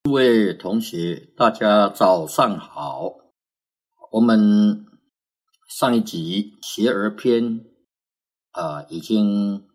各位同学，大家早上好。我们上一集学而篇已经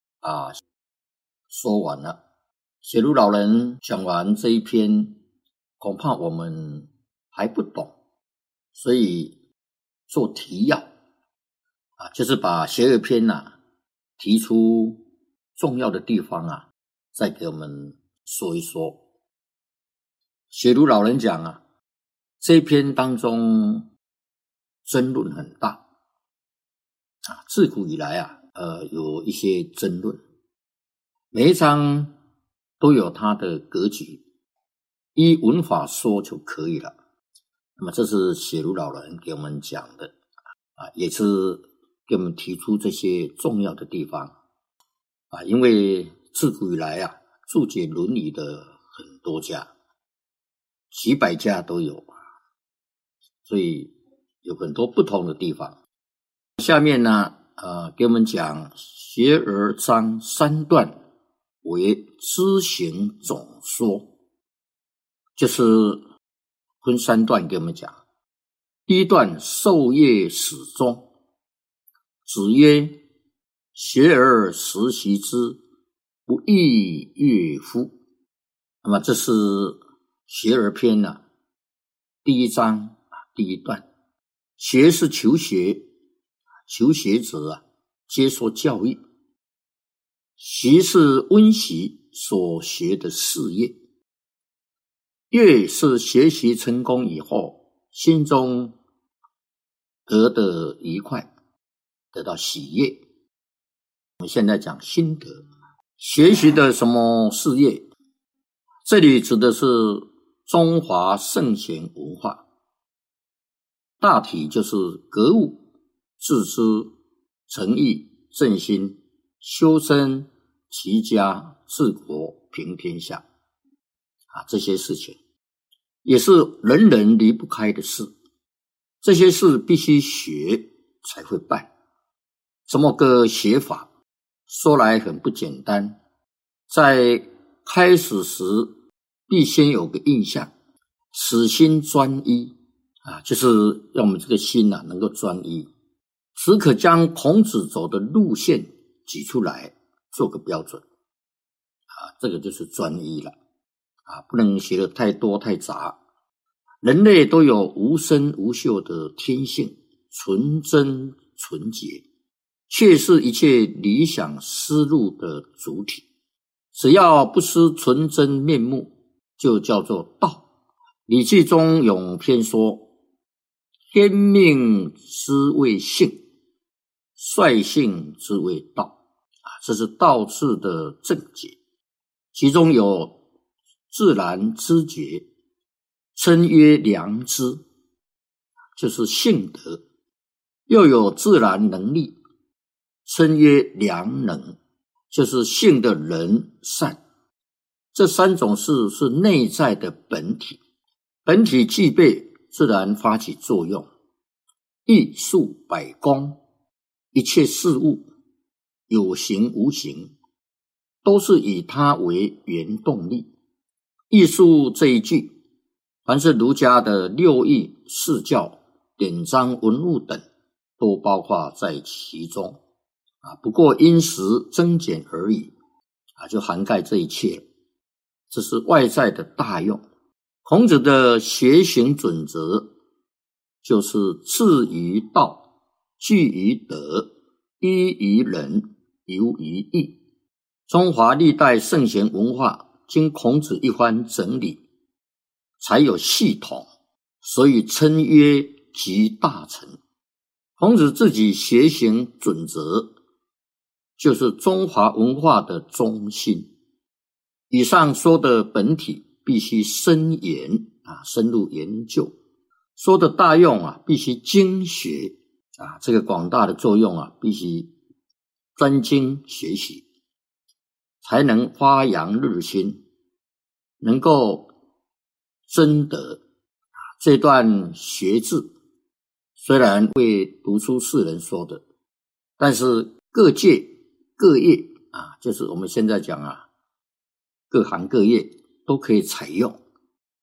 说完了。写如老人讲完这一篇，恐怕我们还不懂，所以做提要就是把学而篇提出重要的地方再给我们说一说。写如老人讲这一篇当中争论很大自古以来有一些争论，每一章都有它的格局，依文法说就可以了。那么这是写如老人给我们讲的也是给我们提出这些重要的地方因为自古以来注解论语的很多家，几百家都有，所以有很多不同的地方。下面给我们讲学而章三段为知行总说，就是分三段给我们讲。第一段授业始终，子曰：学而时习之，不亦乐乎？那么这是学而篇第一章第一段。学是求学，求学者接受教育。习是温习所学的事业。乐是学习成功以后心中得的愉快，得到喜悦。我们现在讲心得。学习的什么事业？这里指的是中华圣贤文化，大体就是格物、致知、诚意、正心、修身、齐家、治国、平天下这些事情也是人人离不开的事。这些事必须学才会办。怎么个学法？说来很不简单，在开始时必先有个印象，此心专一就是让我们这个心能够专一，只可将孔子走的路线举出来做个标准这个就是专一了不能学得太多太杂。人类都有无声无嗅的天性，纯真纯洁，却是一切理想思路的主体。只要不失纯真面目，就叫做道。礼记中有篇说：天命之谓性，率性之谓道这是道字的正解。其中有自然知觉，称曰良知，就是性德；又有自然能力，称曰良能，就是性的仁善。这三种事是内在的本体，本体具备，自然发起作用。艺术百工，一切事物有形无形，都是以它为原动力。艺术这一句，凡是儒家的六艺、四教、典章、文物等都包括在其中不过因时增减而已就涵盖这一切了。这是外在的大用。孔子的学行准则就是至于道，据于德，依于仁，游于义。中华历代圣贤文化经孔子一番整理，才有系统，所以称曰集大成。孔子自己学行准则就是中华文化的中心。以上说的本体必须深研深入研究，说的大用必须经学这个广大的作用必须专精学习，才能发扬日新，能够真得这段学字虽然为读书世人说的，但是各界各业就是我们现在讲各行各业都可以采用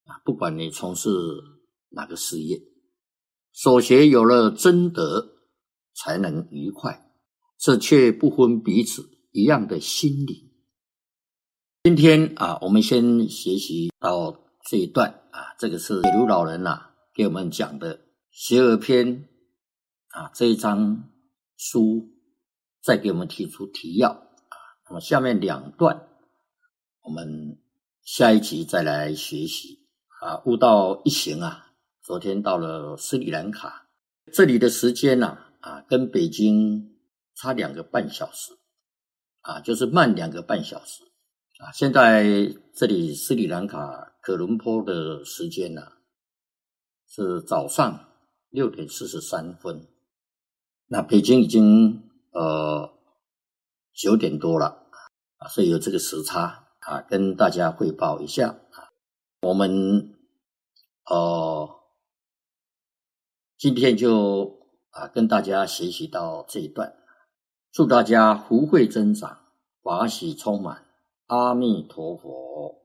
不管你从事哪个事业，所学有了真德，才能愉快，这却不分彼此一样的心灵。今天我们先学习到这一段这个是铁炉老人给我们讲的邪恶篇这一章书，再给我们提出提要那么下面2段我们下一集再来学习悟道一行昨天到了斯里兰卡，这里的时间跟北京差2个半小时就是慢2个半小时现在这里斯里兰卡科伦坡的时间是早上6点43分，那北京已经9点多了所以有这个时差跟大家汇报一下我们今天就跟大家学习到这一段，祝大家福慧增长，法喜充满，阿弥陀佛。